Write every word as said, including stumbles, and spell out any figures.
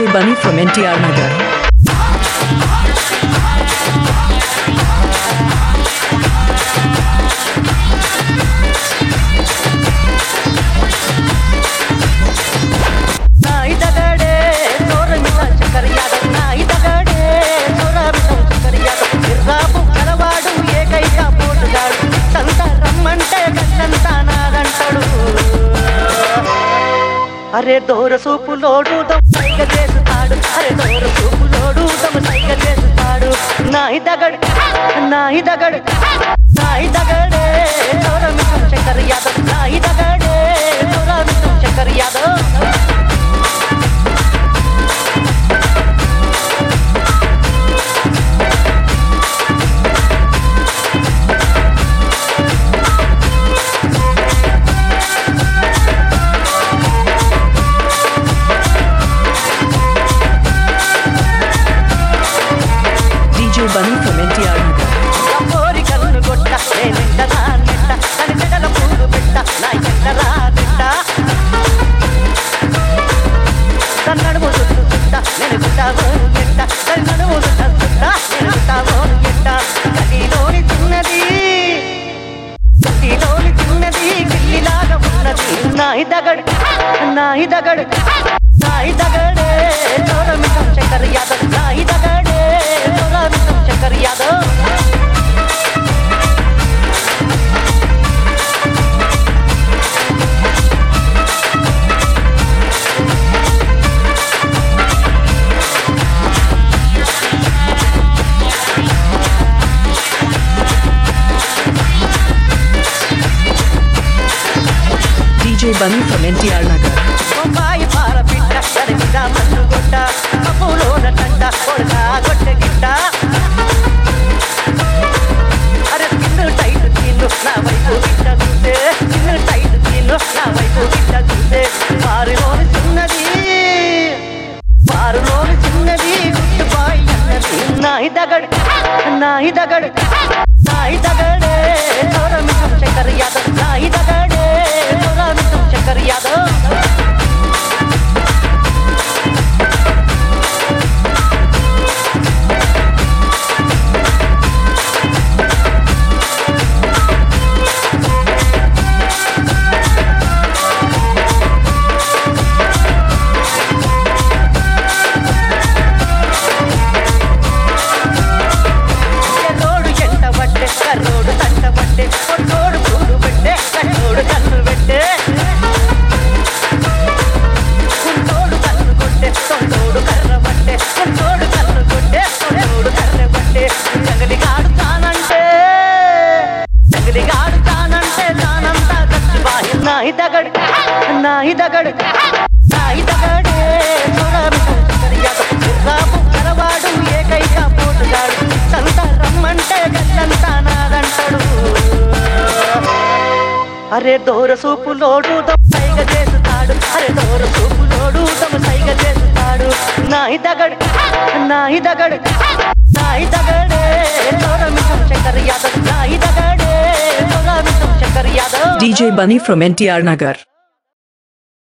Bunny from N T R Nagar. అరే దోర సూపులోడు దమ సైగ చేస్తాడు అరే దోర సూపులోడు దమ సైగ చేస్తాడు నాయి దగడ్ నాయి దగడ్ నాయి దగడే దోర మిథున్ శంకర్ యాదవ్ నాయి దగడే దోర Mithun Shankar Yadav Bunny from N T R Nagar. అమ్మోరి కన్ను గొట్ట నేనెంటరా నెట్ట కని చెడల పూలు పెట్ట నా ఎంటరా నెట్ట కన్నడుము చుట్టు చుట్ట నేను గుట్టావో నెట్ట కని నడుము చుట్ట చుట్ట నేను గుట్టావో నెట్ట కడిలోని చిన్నది కడిలోని చిన్నది గిల్లిలాగా ఉన్నది నాయి దగడ్ నాయి దగడ్ నాయి దగడే దోర మిథున్ శంకర్ యాదవ్ నాయి దగడే దోర Mithun Shankar Yadav D J Bunny from N T R Nagar. Bombay పార పిట్ట కరిమిద మన్ను గొట్ట కప్పులోన టంట కొడక గొట్టె గిట్ట అరే తిన్ను టైట్ తిన్ను నా వైపు గిట్ట చూస్తే తిన్ను టైట్ తిన్ను నా వైపు గిట్ట చూస్తే వారిలోని చిన్నది వారిలోని చిన్నది గుట్టు బాయ్ అన్నది నాయి దగడ్ నాయి దగడ్ నాయి దగడే దోర మిథున్ శంకర్ యాదవ్ నాయి దగడే దోర మిథున్ శంకర్ యాదవ్ కర్రోడు తంట పట్టే కొట్టోడు పూలు పెట్టే కట్టోడు కన్ను పెట్టే కుంటోడు కన్ను కొట్టే తొండోడు కర్ర పట్టే కుంటోడు కన్ను కొట్టే తొండోడు కర్ర పట్టే జగలిగాడు తానంటే జగలిగాడు తానంటే తానంతా ఖర్చు బాయి నాయి దగడ్ నాయి దగడ్ నాయి దగడే దోర మిథున్ శంకర్ యాదవ్ గుర్రాపు కరవాడు ఏకైక పోటుగాడు సంత రమ్మంటే గల్లంతా నాదంటాడు అరే దోర సూపులోడు దమ సైగ చేస్తాడు అరే దోర సూపులోడు దమ సైగ చేస్తాడు నాయి దగడ్ నాయి దగడ్ నాయి దగడే దోర మిథున్ శంకర్ యాదవ్ నాయి దగడే దోర Mithun Shankar Yadav D J Bunny from N T R Nagar.